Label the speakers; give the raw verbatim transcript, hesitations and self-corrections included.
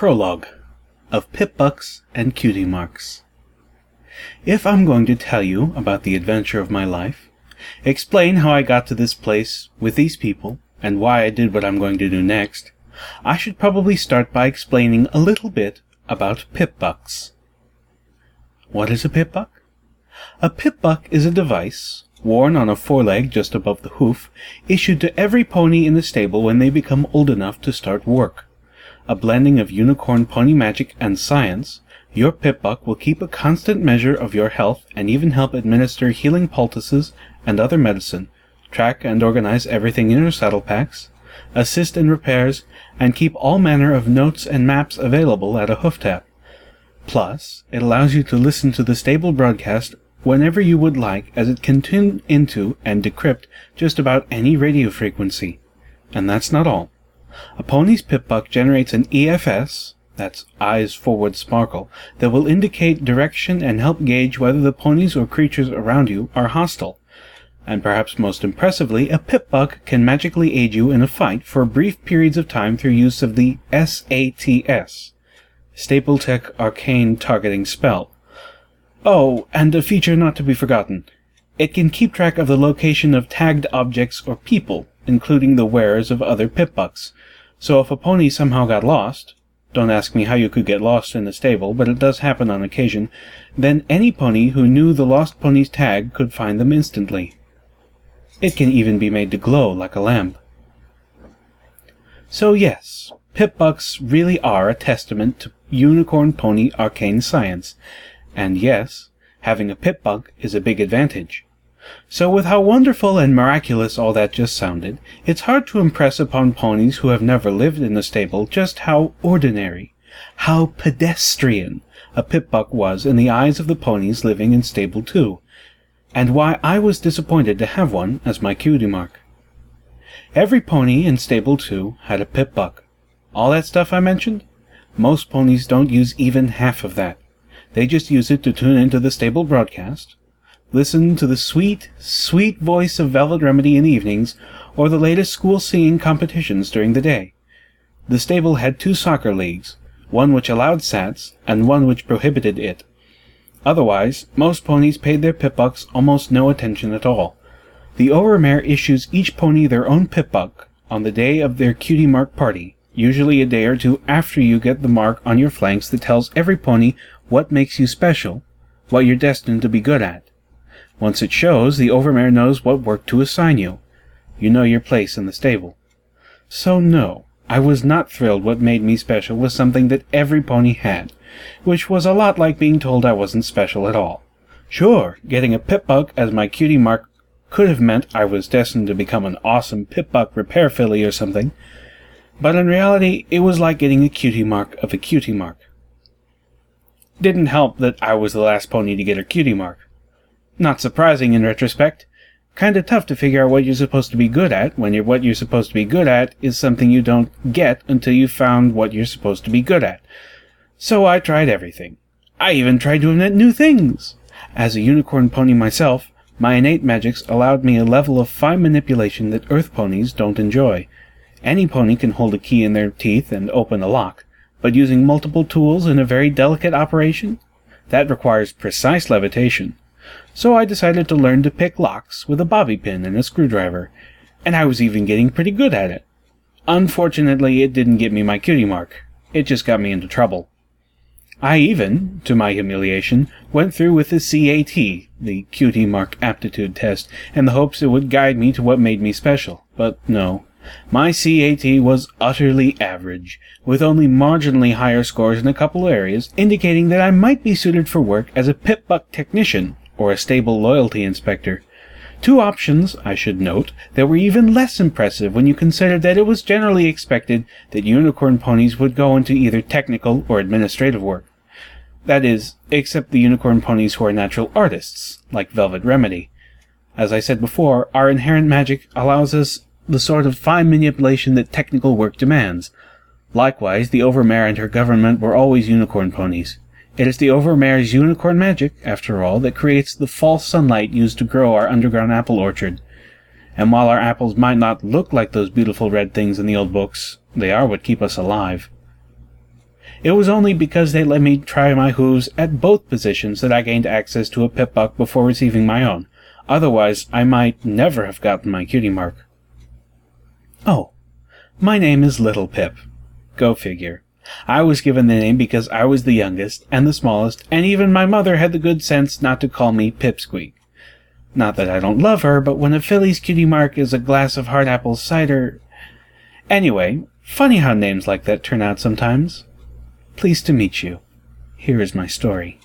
Speaker 1: Prologue of Pip-Bucks and Cutie Marks. If I'm going to tell you about the adventure of my life, explain how I got to this place with these people, and why I did what I'm going to do next, I should probably start by explaining a little bit about Pip-Bucks. What is a Pip-Buck? A Pip-Buck is a device, worn on a foreleg just above the hoof, issued to every pony in the stable when they become old enough to start work. A blending of unicorn pony magic and science, your Pip-Buck will keep a constant measure of your health and even help administer healing poultices and other medicine, track and organize everything in your saddle packs, assist in repairs, and keep all manner of notes and maps available at a hoof tap. Plus, it allows you to listen to the stable broadcast whenever you would like, as it can tune into and decrypt just about any radio frequency. And that's not all. A pony's Pip-Buck generates an E F S, that's Eyes Forward Sparkle, that will indicate direction and help gauge whether the ponies or creatures around you are hostile. And perhaps most impressively, a Pip-Buck can magically aid you in a fight for brief periods of time through use of the S A T S, Stapletech Arcane Targeting Spell. Oh, and a feature not to be forgotten. It can keep track of the location of tagged objects or people, including the wearers of other Pip-Bucks. So if a pony somehow got lost, don't ask me how you could get lost in the stable, but it does happen on occasion, then any pony who knew the lost pony's tag could find them instantly. It can even be made to glow like a lamp. So yes, Pip-Bucks really are a testament to unicorn pony arcane science, and yes, having a Pip-Buck is a big advantage. So with how wonderful and miraculous all that just sounded, it's hard to impress upon ponies who have never lived in the stable just how ordinary, how pedestrian a Pip-Buck was in the eyes of the ponies living in Stable two, and why I was disappointed to have one as my cutie mark. Every pony in Stable two had a Pip-Buck. All that stuff I mentioned? Most ponies don't use even half of that. They just use it to tune into the stable broadcast, listen to the sweet, sweet voice of Velvet Remedy in the evenings, or the latest school singing competitions during the day. The stable had two soccer leagues, one which allowed sats, and one which prohibited it. Otherwise, most ponies paid their Pip-Bucks almost no attention at all. The Overmare issues each pony their own Pip-Buck on the day of their cutie mark party, usually a day or two after you get the mark on your flanks that tells every pony what makes you special, what you're destined to be good at. Once it shows, the Overmare knows what work to assign you. You know your place in the stable. So no, I was not thrilled what made me special was something that every pony had, which was a lot like being told I wasn't special at all. Sure, getting a Pip-Buck as my cutie mark could have meant I was destined to become an awesome Pip-Buck repair filly or something, but in reality it was like getting a cutie mark of a cutie mark. Didn't help that I was the last pony to get a cutie mark. Not surprising in retrospect. Kinda tough to figure out what you're supposed to be good at when you're what you're supposed to be good at is something you don't get until you've found what you're supposed to be good at. So I tried everything. I even tried to invent new things. As a unicorn pony myself, my innate magics allowed me a level of fine manipulation that earth ponies don't enjoy. Any pony can hold a key in their teeth and open a lock, but using multiple tools in a very delicate operation? That requires precise levitation. So I decided to learn to pick locks with a bobby pin and a screwdriver, and I was even getting pretty good at it. Unfortunately, it didn't get me my cutie mark. It just got me into trouble. I even, to my humiliation, went through with the C A T, the Cutie Mark Aptitude Test, in the hopes it would guide me to what made me special. But no. My C A T was utterly average, with only marginally higher scores in a couple areas, indicating that I might be suited for work as a Pip-Buck technician, or a stable loyalty inspector. Two options, I should note, that were even less impressive when you consider that it was generally expected that unicorn ponies would go into either technical or administrative work. That is, except the unicorn ponies who are natural artists, like Velvet Remedy. As I said before, our inherent magic allows us the sort of fine manipulation that technical work demands. Likewise, the Overmare and her government were always unicorn ponies. It is the Overmare's unicorn magic, after all, that creates the false sunlight used to grow our underground apple orchard. And while our apples might not look like those beautiful red things in the old books, they are what keep us alive. It was only because they let me try my hooves at both positions that I gained access to a Pip-Buck before receiving my own. Otherwise, I might never have gotten my cutie mark. Oh, my name is Little Pip. Go figure. I was given the name because I was the youngest and the smallest, and even my mother had the good sense not to call me Pipsqueak. Not that I don't love her, but when a filly's cutie mark is a glass of hard apple cider... Anyway, funny how names like that turn out sometimes. Pleased to meet you. Here is my story.